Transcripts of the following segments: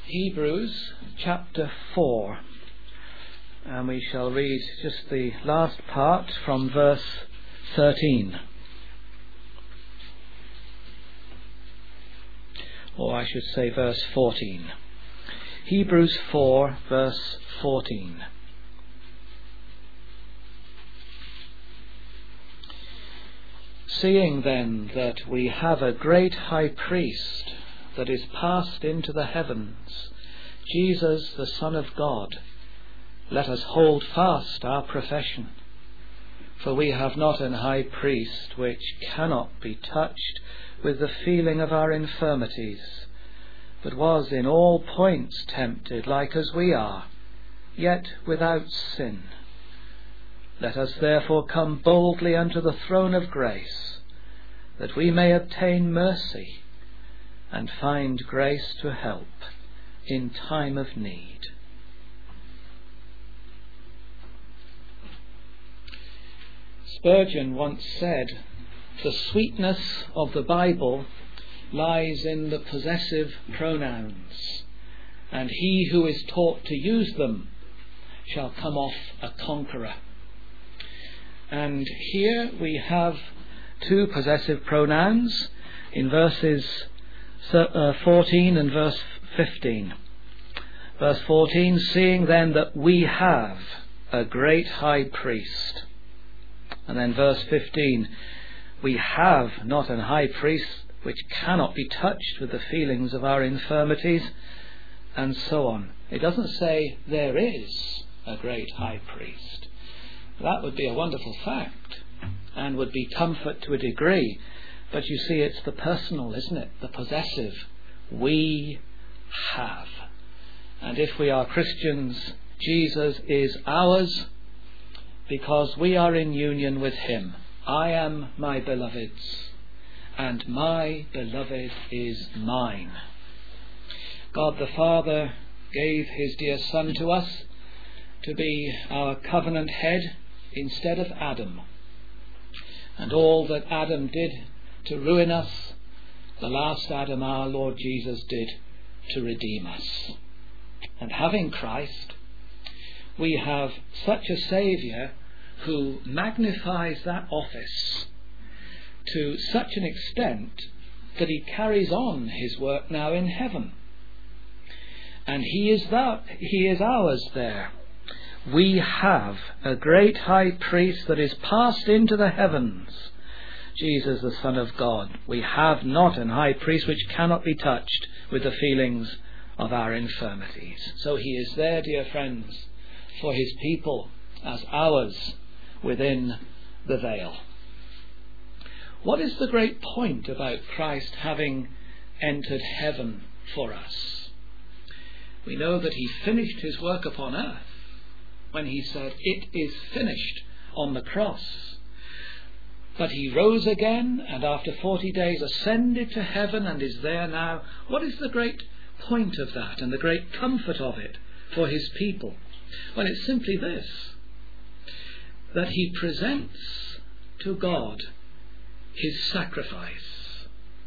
Hebrews chapter 4, and we shall read just the last part from verse 13. Or I should say verse 14. Hebrews 4 verse 14. Seeing then that we have a great high priest that is passed into the heavens, Jesus the Son of God, let us hold fast our profession. For we have not an high priest which cannot be touched with the feeling of our infirmities, but was in all points tempted like as we are, yet without sin. Let us therefore come boldly unto the throne of grace, that we may obtain mercy and find grace to help in time of need. Spurgeon once said, "The sweetness of the Bible lies in the possessive pronouns, and he who is taught to use them shall come off a conqueror." And here we have two possessive pronouns in verses 14 and verse 15. Verse 14, seeing then that we have a great high priest. And then verse 15, we have not an high priest which cannot be touched with the feelings of our infirmities, and so on. It doesn't say there is a great high priest. That would be a wonderful fact and would be comfort to a degree. But you see, it's the personal, isn't it? The possessive. We have. And if we are Christians, Jesus is ours because we are in union with him. I am my beloved's, and my beloved is mine. God the Father gave his dear Son to us to be our covenant head instead of Adam. And all that Adam did to ruin us, the last Adam, our Lord Jesus, did to redeem us. And having Christ, we have such a Saviour who magnifies that office to such an extent that he carries on his work now in heaven. And he is ours there. We have a great high priest that is passed into the heavens, Jesus the Son of God. We have not an high priest which cannot be touched with the feelings of our infirmities. So he is there, dear friends, for his people as ours within the veil. What is the great point about Christ having entered heaven for us? We know that he finished his work upon earth when he said, "It is finished," on the cross. But he rose again, and after 40 days ascended to heaven and is there now. What is the great point of that and the great comfort of it for his people? Well, it's simply this, that he presents to God his sacrifice.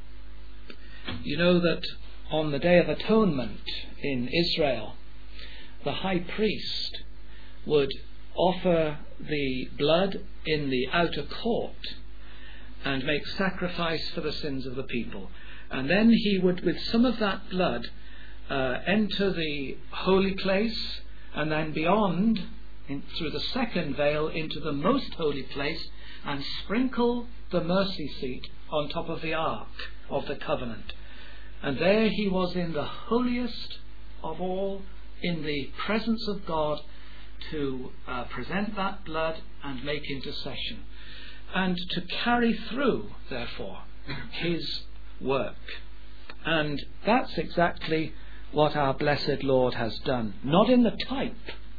You know that on the Day of Atonement in Israel, the high priest would offer the blood in the outer court and make sacrifice for the sins of the people. And then he would, with some of that blood, enter the holy place, and then beyond, through the second veil, into the most holy place, and sprinkle the mercy seat on top of the ark of the covenant. And there he was in the holiest of all, in the presence of God, to present that blood and make intercession, and to carry through, therefore, his work. And that's exactly what our blessed Lord has done, not in the type,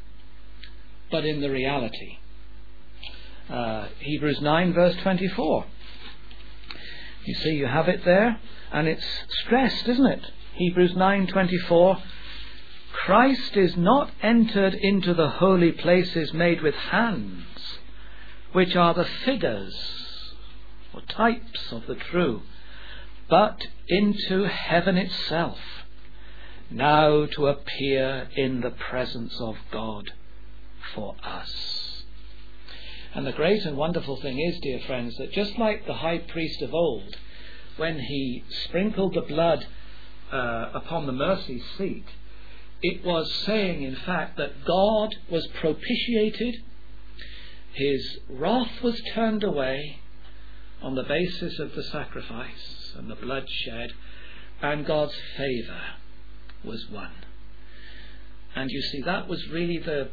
but in the reality. Hebrews 9 verse 24. You see, you have it there, and it's stressed, isn't it? Hebrews 9:24. Christ is not entered into the holy places made with hands, which are the figures or types of the true, but into heaven itself, now to appear in the presence of God for us. And the great and wonderful thing is, dear friends, that just like the high priest of old, when he sprinkled the blood upon the mercy seat, it was saying, in fact, that God was propitiated, his wrath was turned away on the basis of the sacrifice and the blood shed, and God's favour was won. And you see, that was really the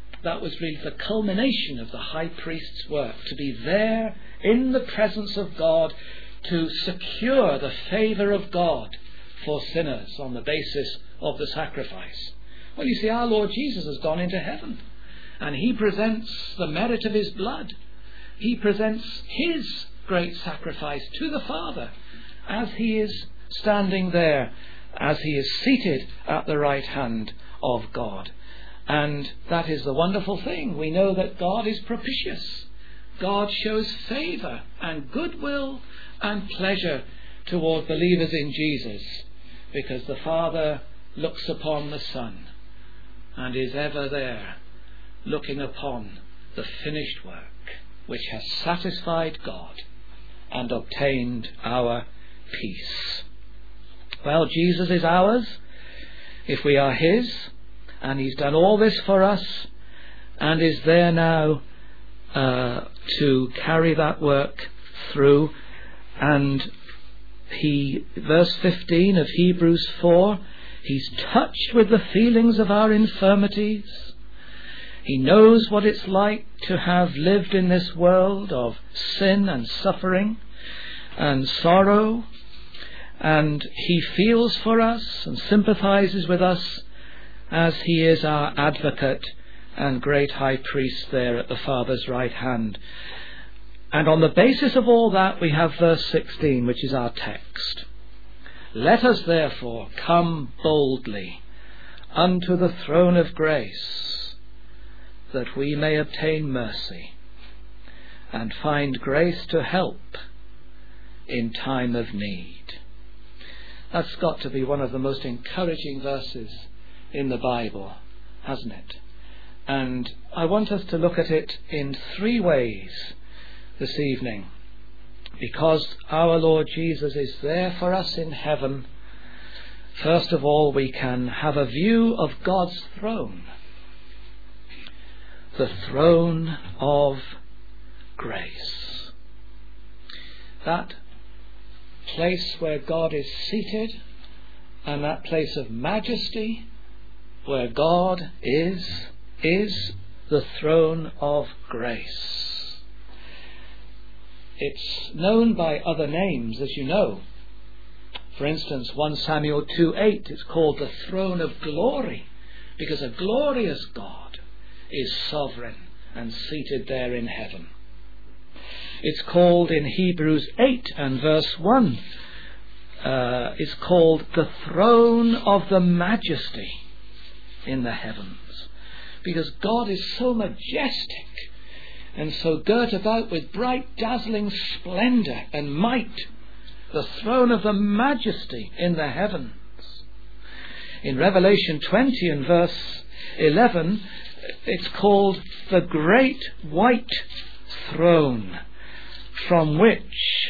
culmination of the high priest's work, to be there in the presence of God to secure the favour of God for sinners on the basis of the sacrifice. Well, you see, our Lord Jesus has gone into heaven, and he presents the merit of his blood. He presents his great sacrifice to the Father as he is standing there, as he is seated at the right hand of God. And that is the wonderful thing. We know that God is propitious. God shows favour and goodwill and pleasure toward believers in Jesus, because the Father looks upon the Son and is ever there, looking upon the finished work which has satisfied God and obtained our peace. Well, Jesus is ours if we are his, and he's done all this for us and is there now to carry that work through. And verse 15 of Hebrews 4, he's touched with the feelings of our infirmities. He knows what it's like to have lived in this world of sin and suffering and sorrow, and he feels for us and sympathizes with us as he is our advocate and great high priest there at the Father's right hand. And on the basis of all that, we have verse 16, which is our text. Let us therefore come boldly unto the throne of grace, that we may obtain mercy and find grace to help in time of need. That's got to be one of the most encouraging verses in the Bible, hasn't it? And I want us to look at it in three ways this evening, because our Lord Jesus is there for us in heaven. First of all, we can have a view of God's throne, the throne of grace, that place where God is seated, and that place of majesty where God is the throne of grace. It's known by other names, as you know. For instance, 1 Samuel 2:8, it's called the throne of glory, because a glorious God is sovereign and seated there in heaven. It's called in Hebrews 8 and verse 1, it's called the throne of the majesty in the heavens, because God is so majestic and so girt about with bright dazzling splendour and might, the throne of the majesty in the heavens. In Revelation 20 and verse 11, it's called the great white throne, from which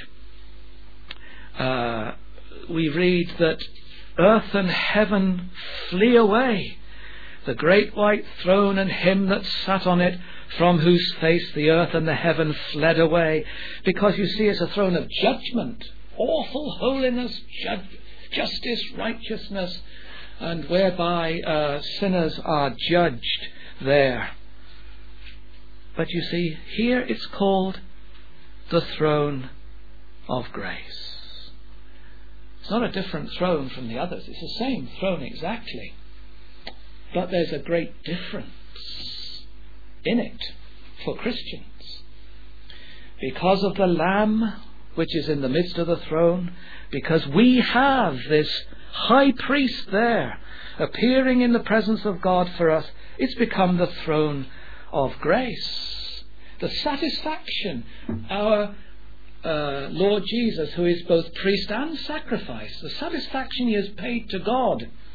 we read that earth and heaven flee away. The great white throne and him that sat on it, from whose face the earth and the heaven fled away. Because you see, it's a throne of judgment, awful holiness, justice, righteousness, and whereby sinners are judged there. But you see, here it's called the throne of grace. It's not a different throne from the others. It's the same throne exactly. But there's a great difference in it for Christians. Because of the Lamb which is in the midst of the throne, because we have this high priest there appearing in the presence of God for us, it's become the throne of grace. The satisfaction our Lord Jesus, who is both priest and sacrifice, the satisfaction he has paid to God,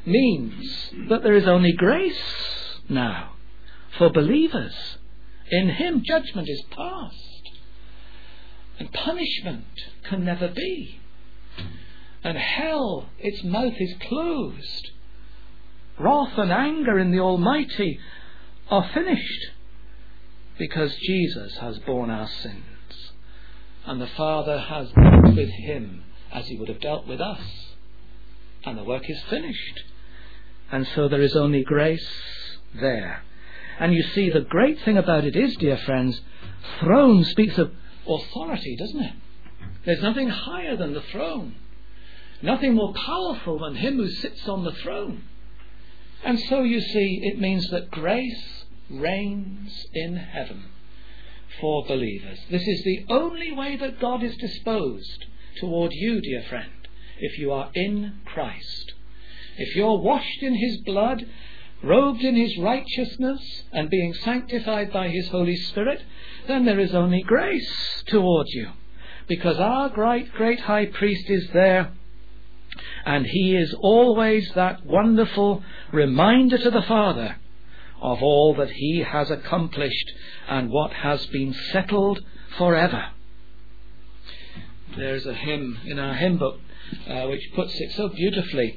means that there is only grace now for believers. In him, judgment is past, and punishment can never be. And hell, its mouth is closed. Wrath and anger in the Almighty are finished, because Jesus has borne our sins, and the Father has dealt with him as he would have dealt with us, and the work is finished. And so there is only grace there. And you see, the great thing about it is, dear friends, throne speaks of authority, doesn't it? There's nothing higher than the throne, nothing more powerful than him who sits on the throne. And so you see, it means that grace reigns in heaven for believers. This is the only way that God is disposed toward you, dear friend, if you are in Christ. If you're washed in his blood, robed in his righteousness, and being sanctified by his Holy Spirit, then there is only grace towards you, because our great high priest is there, and he is always that wonderful reminder to the Father of all that he has accomplished and what has been settled forever. There's a hymn in our hymn book which puts it so beautifully,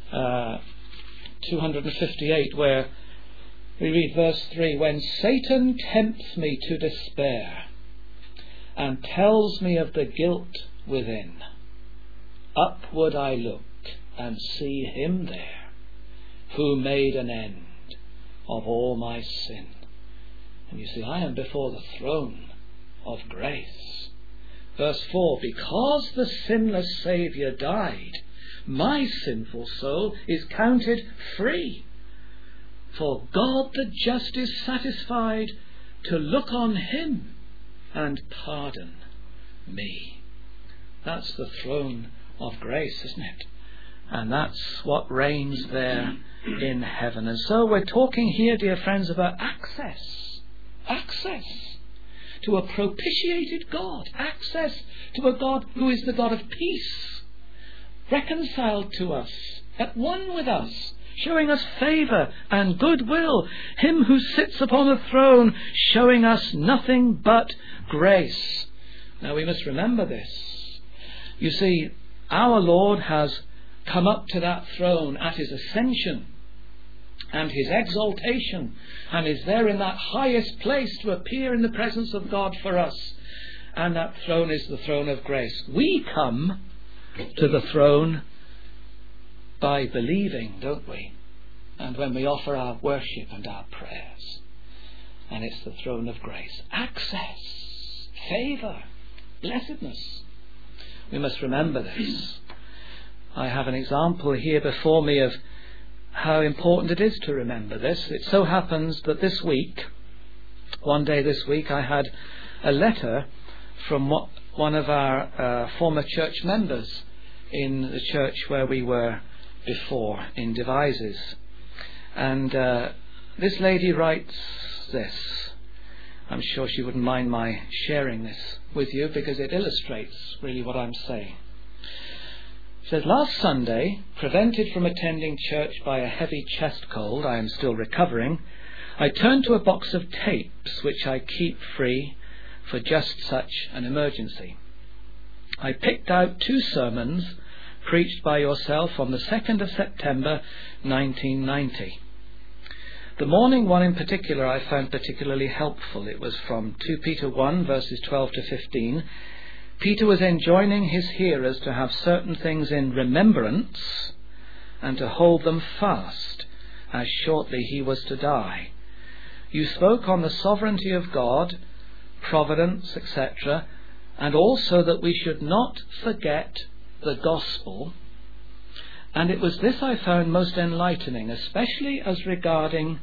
258, where we read verse 3, "When Satan tempts me to despair and tells me of the guilt within, upward I look and see him there who made an end of all my sin." And you see, I am before the throne of grace. Verse 4, "Because the sinless Saviour died, my sinful soul is counted free. For God the just is satisfied to look on him and pardon me." That's the throne of grace, isn't it? And that's what reigns there in heaven. And so we're talking here, dear friends, about access to a propitiated God, access to a God who is the God of peace, reconciled to us, at one with us, showing us favour and goodwill, him who sits upon the throne showing us nothing but grace. Now we must remember this. You see, our Lord has come up to that throne at his ascension and his exaltation, and is there in that highest place to appear in the presence of God for us. And that throne is the throne of grace. We come to the throne by believing, don't we? And when we offer our worship and our prayers. And it's the throne of grace. Access, favour, blessedness. We must remember this. I have an example here before me of how important it is to remember this. It so happens that this week, one day this week, I had a letter from one of our former church members in the church where we were before, in Devizes. And this lady writes this. I'm sure she wouldn't mind my sharing this with you, because it illustrates really what I'm saying. It says, "Last Sunday, prevented from attending church by a heavy chest cold, I am still recovering, I turned to a box of tapes which I keep free for just such an emergency. I picked out 2 sermons preached by yourself on the 2nd of September 1990. The morning one in particular I found particularly helpful. It was from 2 Peter 1 verses 12 to 15. Peter was enjoining his hearers to have certain things in remembrance and to hold them fast, as shortly he was to die. You spoke on the sovereignty of God, providence, etc., and also that we should not forget the gospel. And it was this I found most enlightening, especially as regarding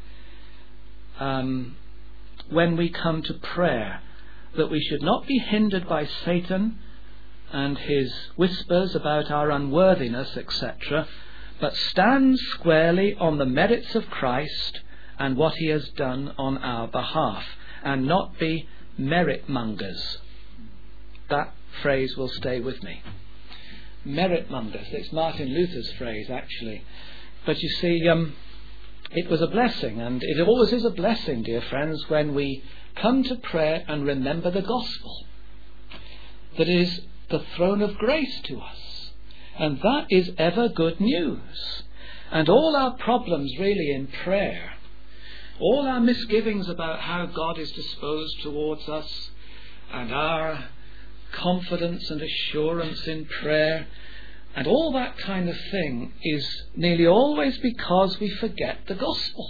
when we come to prayer, that we should not be hindered by Satan and his whispers about our unworthiness, etc., but stand squarely on the merits of Christ and what he has done on our behalf, and not be merit mongers." That phrase will stay with me. Merit mongers. It's Martin Luther's phrase, actually. But you see, it was a blessing, and it always is a blessing, dear friends, when we come to prayer and remember the gospel, that it is the throne of grace to us, and that is ever good news. And all our problems really in prayer, all our misgivings about how God is disposed towards us, and our confidence and assurance in prayer, and all that kind of thing, is nearly always because we forget the gospel.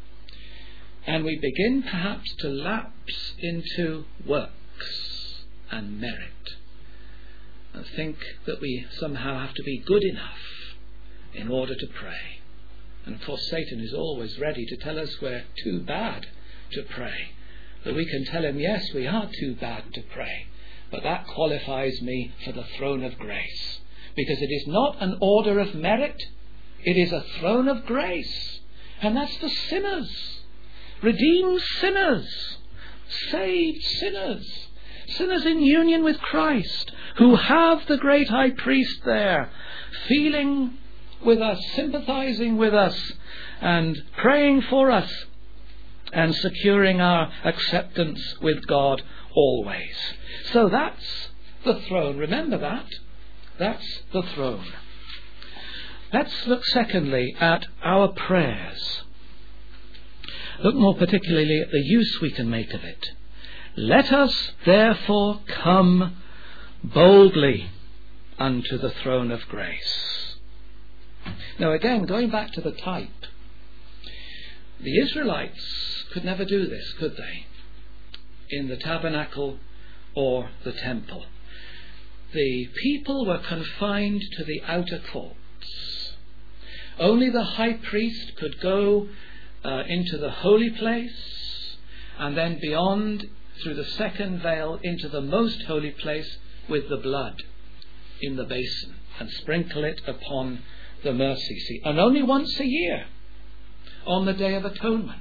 And we begin perhaps to lapse into works and merit, and think that we somehow have to be good enough in order to pray. And of course Satan is always ready to tell us we're too bad to pray. But we can tell him, yes, we are too bad to pray, but that qualifies me for the throne of grace. Because it is not an order of merit, it is a throne of grace. And that's for sinners, redeemed sinners, saved sinners, sinners in union with Christ, who have the great high priest there, feeling with us, sympathizing with us, and praying for us, and securing our acceptance with God always. So that's the throne. Remember that. That's the throne. Let's look secondly at our prayers. Look more particularly at the use we can make of it. Let us therefore come boldly unto the throne of grace. Now again, going back to the type, the Israelites could never do this, could they? In the tabernacle or the temple. The people were confined to the outer courts. Only the high priest could go into the holy place, and then beyond, through the second veil, into the most holy place with the blood in the basin, and sprinkle it upon the mercy seat. And only once a year, on the Day of Atonement.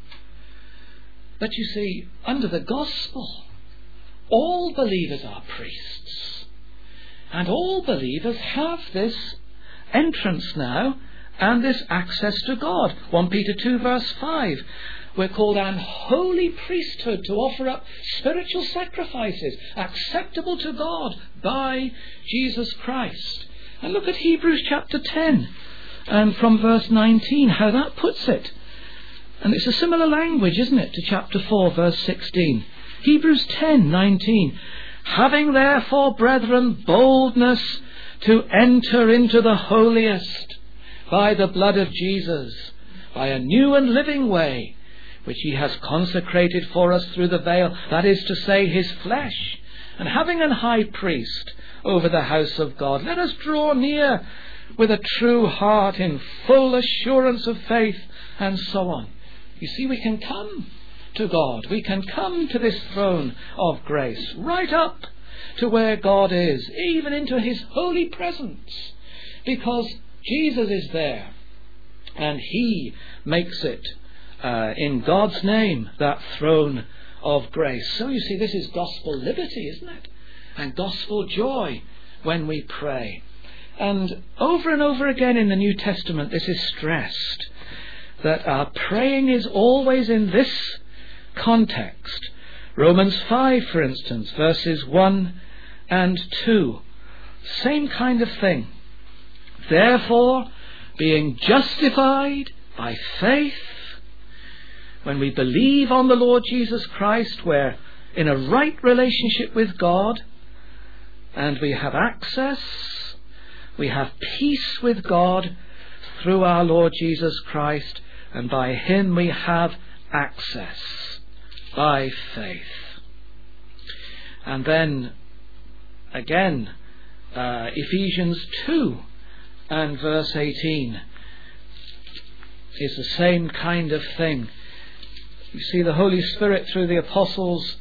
But you see, under the gospel, all believers are priests. And all believers have this entrance now and this access to God. 1 Peter 2 verse 5. We're called an holy priesthood to offer up spiritual sacrifices acceptable to God by Jesus Christ. And look at Hebrews chapter 10 and from verse 19, how that puts it. And it's a similar language, isn't it, to chapter 4 verse 16. Hebrews 10:19. Having therefore, brethren, boldness to enter into the holiest by the blood of Jesus, by a new and living way, which he has consecrated for us through the veil, that is to say, his flesh. And having an high priest over the house of God, let us draw near with a true heart in full assurance of faith, and so on. You see, we can come to God. We can come to this throne of grace, right up to where God is, even into his holy presence, because Jesus is there, and he makes it in God's name that throne of grace. So you see, this is gospel liberty, isn't it? And gospel joy when we pray. And over again in the New Testament this is stressed, that our praying is always in this context. Romans 5, for instance, verses 1 and 2. Same kind of thing. Therefore, being justified by faith, when we believe on the Lord Jesus Christ, we're in a right relationship with God, and we have access, we have peace with God through our Lord Jesus Christ, and by him we have access by faith. And then again, Ephesians 2 and verse 18 is the same kind of thing. You see, the Holy Spirit through the apostles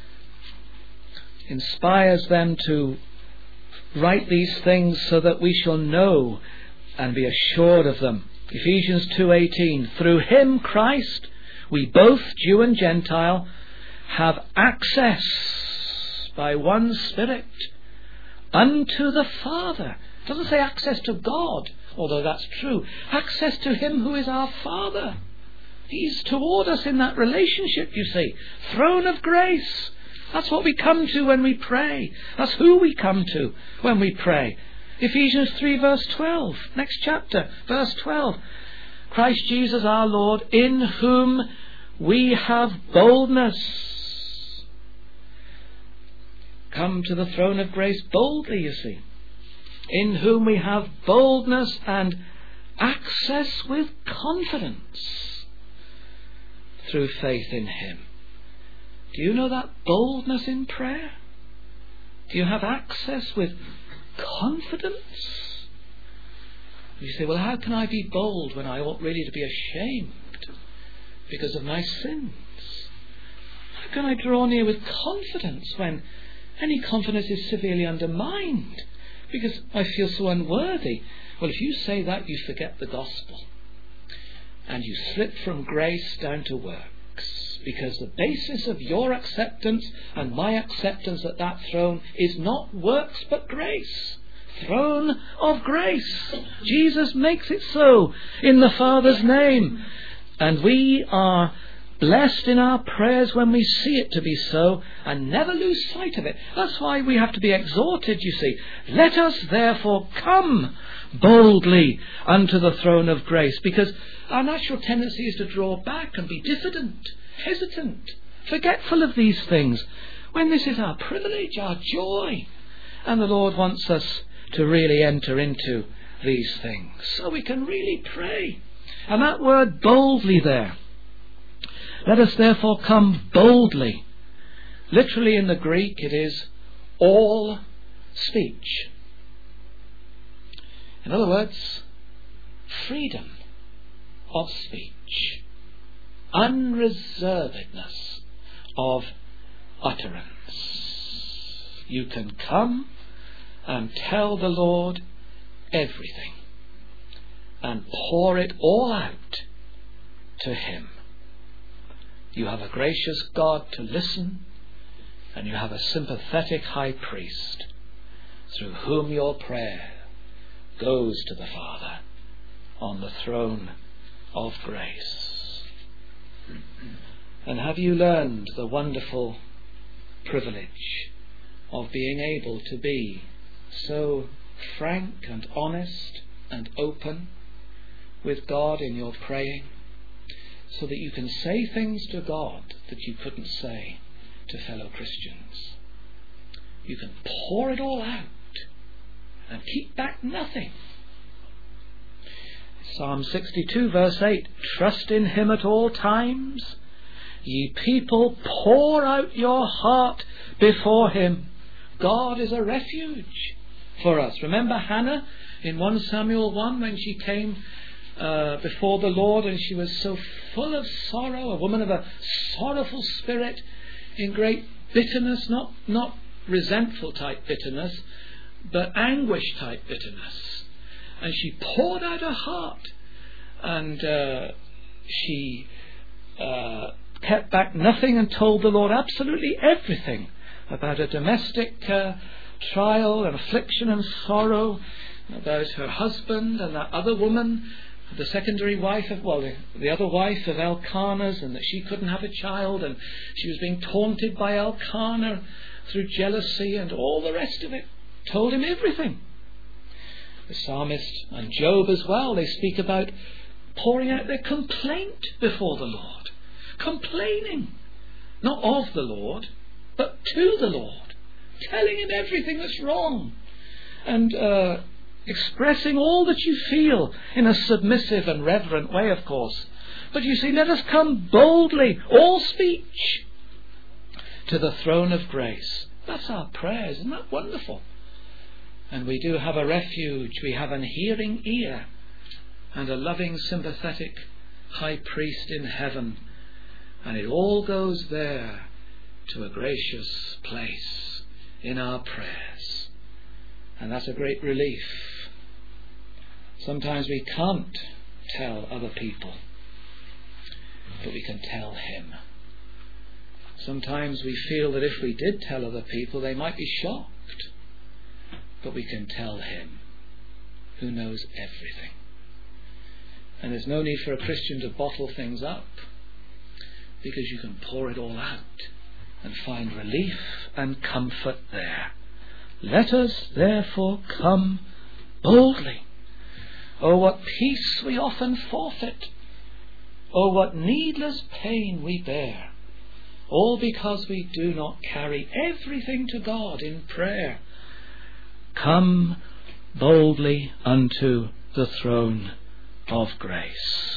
inspires them to write these things so that we shall know and be assured of them. Ephesians 2:18, through him, Christ, we both, Jew and Gentile, have access by one Spirit unto the Father. It doesn't say access to God although that's true. Access to him who is our Father. He's toward us in that relationship, you see. Throne of grace. That's what we come to when we pray. That's who we come to when we pray. Ephesians 3 verse 12. Next chapter, verse 12. Christ Jesus our Lord, in whom we have boldness. Come to the throne of grace boldly, you see. In whom we have boldness and access with confidence through faith in him. Do you know that boldness in prayer? Do you have access with confidence? You say, well, how can I be bold when I ought really to be ashamed because of my sins? How can I draw near with confidence when any confidence is severely undermined because I feel so unworthy? Well, if you say that, you forget the gospel and you slip from grace down to works, because the basis of your acceptance and my acceptance at that throne is not works but grace. Throne of grace. Jesus makes it so in the Father's name. And we are blessed in our prayers when we see it to be so, and never lose sight of it. That's why we have to be exhorted, you see. Let us therefore come boldly unto the throne of grace, because our natural tendency is to draw back and be diffident, hesitant, forgetful of these things, when this is our privilege, our joy. And the Lord wants us to really enter into these things so we can really pray. And that word boldly there, let us therefore come boldly. Literally in the Greek it is all speech. In other words, freedom of speech, unreservedness of utterance. You can come and tell the Lord everything and pour it all out to him. You have a gracious God to listen, and you have a sympathetic high priest through whom your prayer goes to the Father on the throne of grace. And have you learned the wonderful privilege of being able to be so frank and honest and open with God in your praying, so that you can say things to God that you couldn't say to fellow Christians? You can pour it all out and keep back nothing. Psalm 62 verse 8, trust in him at all times. Ye people, pour out your heart before him. God is a refuge for us. Remember Hannah in 1 Samuel 1 when she came before the Lord, and she was so full of sorrow, a woman of a sorrowful spirit, in great bitterness, not resentful type bitterness, but anguish type bitterness. And she poured out her heart, and she kept back nothing and told the Lord absolutely everything about her domestic trial and affliction and sorrow, about her husband and that other woman, the secondary wife of, the other wife of Elkanah's, and that she couldn't have a child, and she was being taunted by Elkanah through jealousy and all the rest of it. Told him everything. The psalmist and Job as well, they speak about pouring out their complaint before the Lord. Complaining, not of the Lord, but to the Lord. Telling him everything that's wrong. And expressing all that you feel in a submissive and reverent way, of course. But you see, let us come boldly, all speech, to the throne of grace. That's our prayer. Isn't that wonderful? And we do have a refuge. We have an hearing ear and a loving, sympathetic high priest in heaven. And it all goes there to a gracious place in our prayers. And that's a great relief. Sometimes we can't tell other people, but we can tell him. Sometimes we feel that if we did tell other people, they might be shocked, but we can tell him. who knows everything. And there's no need for a Christian to bottle things up, because you can pour it all out and find relief and comfort there. Let us therefore come boldly. Oh, what peace we often forfeit. Oh, what needless pain we bear. All because we do not carry everything to God in prayer. Come boldly unto the throne of grace.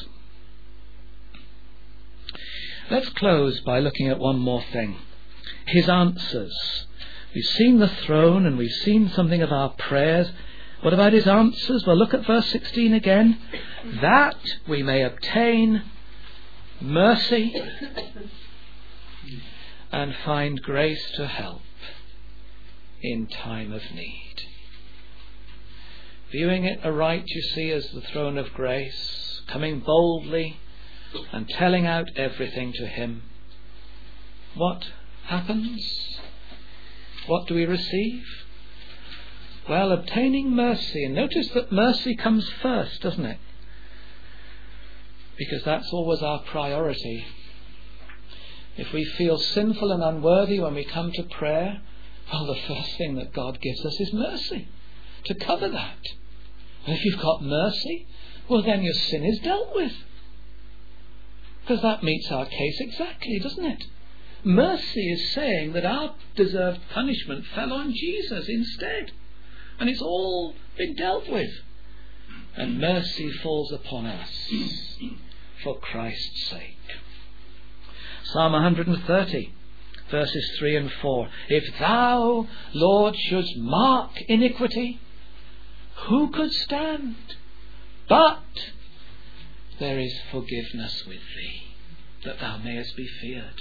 Let's close by looking at one more thing. His answers. We've seen the throne and we've seen something of our prayers. What about his answers? Well, look at verse 16 again. That we may obtain mercy and find grace to help in time of need. Viewing it aright, you see, as the throne of grace, coming boldly and telling out everything to him. What happens? What do we receive? Well, obtaining mercy. And notice that mercy comes first, doesn't it? Because that's always our priority. If we feel sinful and unworthy when we come to prayer, well, the first thing that God gives us is mercy to cover that. And if you've got mercy, well, then your sin is dealt with. Because that meets our case exactly, doesn't it? Mercy is saying that our deserved punishment fell on Jesus instead. And it's all been dealt with. And mercy falls upon us for Christ's sake. Psalm 130, verses 3 and 4. If thou, Lord, shouldst mark iniquity, who could stand? But there is forgiveness with thee, that thou mayest be feared.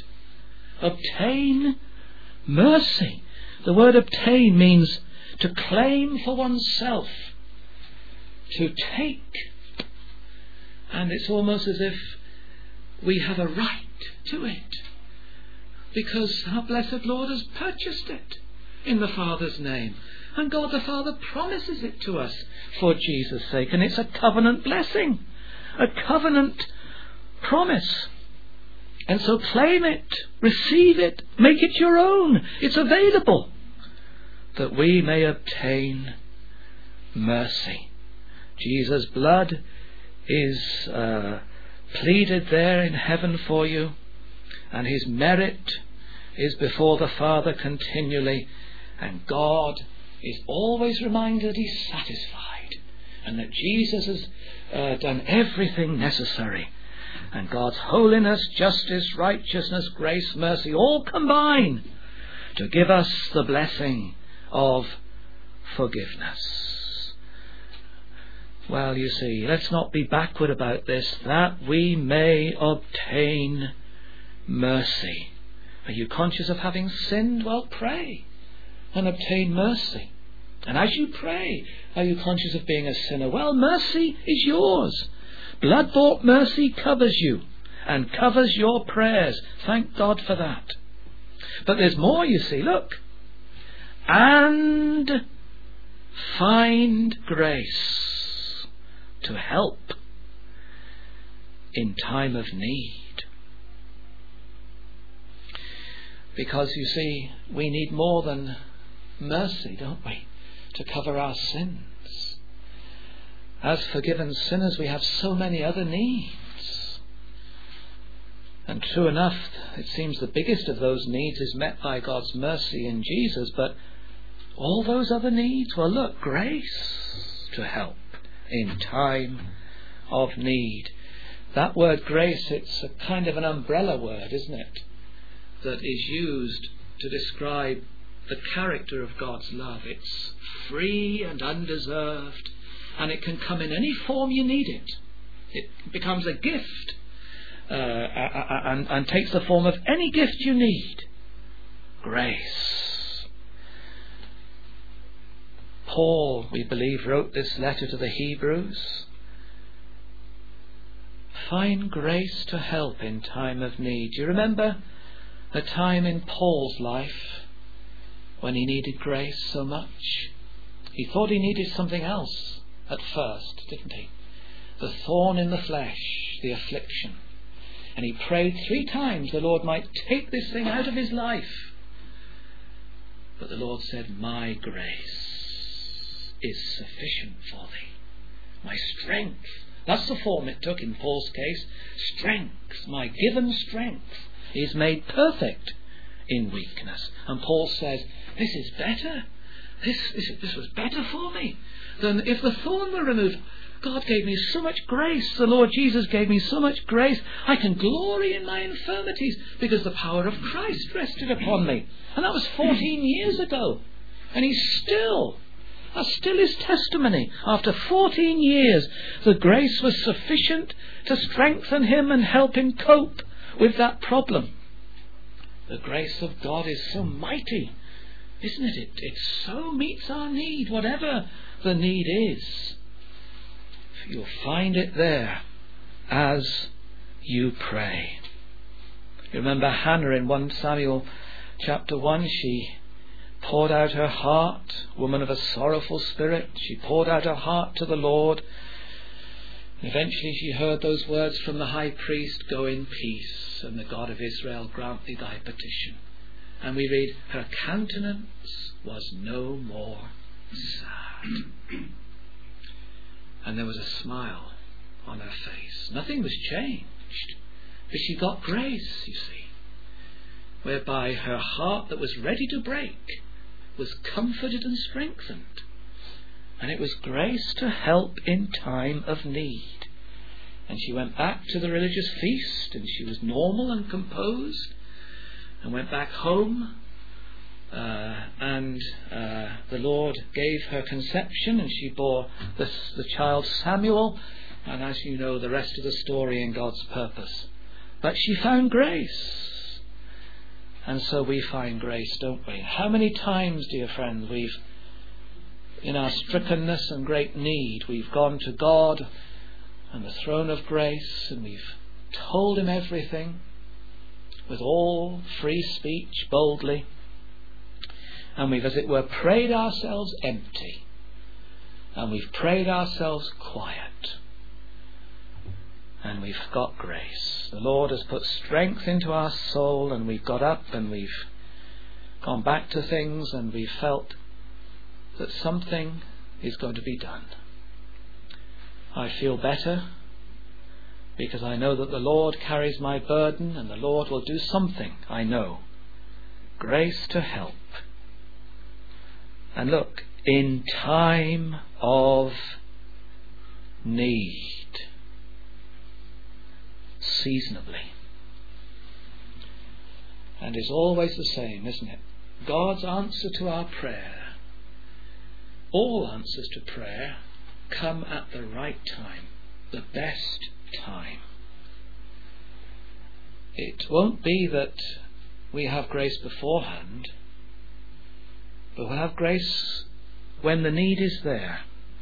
Obtain mercy. The word obtain means to claim for oneself, to take. And it's almost as if we have a right to it, because our blessed Lord has purchased it in the Father's name. And God the Father promises it to us for Jesus' sake. And it's a covenant blessing, a covenant promise. And so claim it, receive it, make it your own. It's available, that we may obtain mercy. Jesus' blood is pleaded there in heaven for you, and his merit is before the Father continually, and God is always reminded he's satisfied, and that Jesus has done everything necessary. And God's holiness, justice, righteousness, grace, mercy all combine to give us the blessing of forgiveness. Well, you see, let's not be backward about this, that we may obtain mercy. Are you conscious of having sinned? Well, pray and obtain mercy. And as you pray, are you conscious of being a sinner? Well, mercy is yours. Blood-bought mercy covers you and covers your prayers. Thank God for that. But there's more, you see. Look. And find grace to help in time of need. Because, you see, we need more than mercy, don't we, to cover our sins. As forgiven sinners, we have so many other needs. And true enough, it seems the biggest of those needs is met by God's mercy in Jesus. But all those other needs, well, look, grace to help in time of need. That word grace, it's a kind of an umbrella word, isn't it, that is used to describe the character of God's love. It's free and undeserved, and it can come in any form you need it. It becomes a gift and takes the form of any gift you need. Grace. Paul, we believe, wrote this letter to the Hebrews. Find grace to help in time of need. Do you remember a time in Paul's life when he needed grace so much? He thought he needed something else. at first, didn't he? The thorn in the flesh, the affliction. And he prayed 3 times the Lord might take this thing out of his life. But the Lord said, my grace is sufficient for thee. My strength. That's the form it took in Paul's case. Strength, my given strength, is made perfect in weakness. And Paul says, this is better. This was better for me than if the thorn were removed. God gave me so much grace. The Lord Jesus gave me so much grace. I can glory in my infirmities because the power of Christ rested upon me. And that was 14 years ago. And that's still his testimony. After 14 years, the grace was sufficient to strengthen him and help him cope with that problem. The grace of God is so mighty, isn't it? It so meets our need, whatever the need is. You'll find it there as you pray. You remember Hannah in 1 Samuel chapter 1, she poured out her heart, woman of a sorrowful spirit. She poured out her heart to the Lord. And eventually she heard those words from the high priest, go in peace, and the God of Israel grant thee thy petition. And we read, her countenance was no more sad. And there was a smile on her face. Nothing was changed. But she got grace, you see, whereby her heart that was ready to break was comforted and strengthened. And it was grace to help in time of need. And she went back to the religious feast, and she was normal and composed, and went back home. And the Lord gave her conception, and she bore the child Samuel, and as you know, the rest of the story in God's purpose. But she found grace, and so we find grace, don't we? How many times, dear friends, we've, in our strickenness and great need, we've gone to God and the throne of grace, and we've told him everything with all free speech, boldly. And we've, as it were, prayed ourselves empty. And we've prayed ourselves quiet. And we've got grace. The Lord has put strength into our soul, and we've got up and we've gone back to things, and we've felt that something is going to be done. I feel better because I know that the Lord carries my burden, and the Lord will do something, I know. Grace to help. And look, in time of need, seasonably. And it's always the same, isn't it? God's answer to our prayer, all answers to prayer, come at the right time, the best time. It won't be that we have grace beforehand, but we'll have grace when the need is there.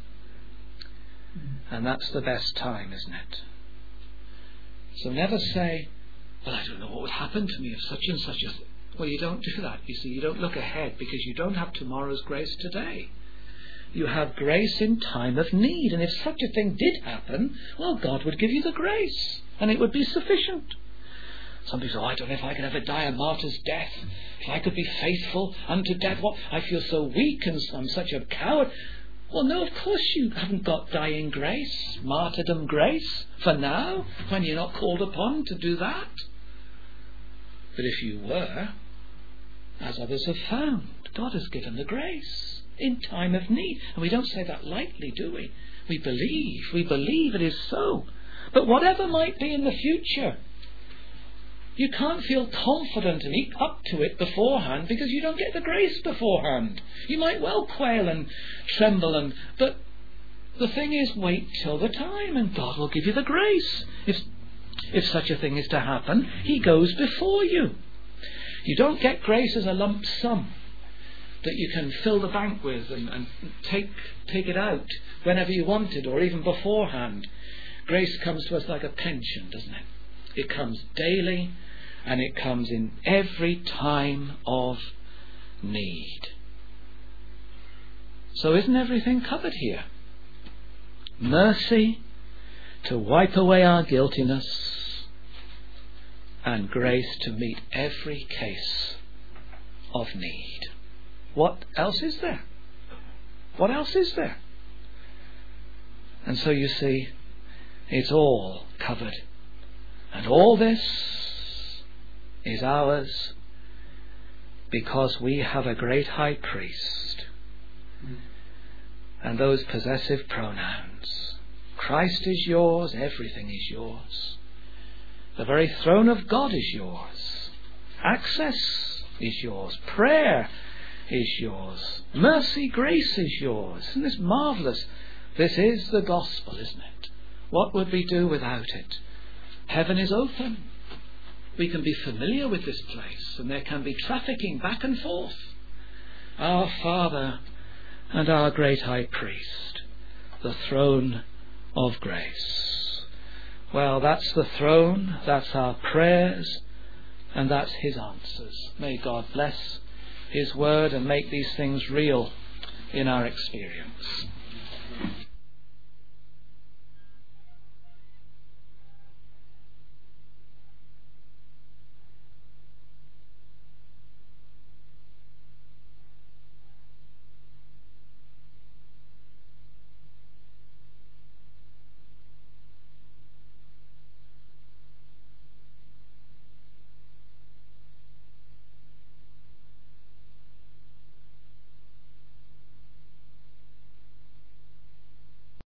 And that's the best time, isn't it? So never say, well, I don't know what would happen to me if such and such a thing. Well, you don't do that. You see, you don't look ahead, because you don't have tomorrow's grace today. You have grace in time of need. And if such a thing did happen, well, God would give you the grace, and it would be sufficient. Some people say, I don't know if I could ever die a martyr's death. If I could be faithful unto death, what? I feel so weak and I'm such a coward. Well, no, of course you haven't got dying grace, martyrdom grace, for now, when you're not called upon to do that. But if you were, as others have found, God has given the grace in time of need. And we don't say that lightly, do we? We believe it is so. But whatever might be in the future, you can't feel confident and eke up to it beforehand, because you don't get the grace beforehand. You might well quail and tremble, but the thing is, wait till the time, and God will give you the grace. If such a thing is to happen, He goes before you. You don't get grace as a lump sum that you can fill the bank with and take it out whenever you want it, or even beforehand. Grace comes to us like a pension, doesn't it? It comes daily, and it comes in every time of need. So isn't everything covered here? mercy to wipe away our guiltiness, and grace to meet every case of need. What else is there? What else is there? And so you see, it's all covered. And all this is ours because we have a great high priest. And those possessive pronouns. Christ is yours, everything is yours. The very throne of God is yours. Access is yours. Prayer is yours. Mercy, grace is yours. Isn't this marvellous? This is the gospel, isn't it? What would we do without it? Heaven is open. We can be familiar with this place, and there can be trafficking back and forth. Our Father and our great high priest, the throne of grace. Well, that's the throne, that's our prayers, and that's his answers. May God bless his word and make these things real in our experience.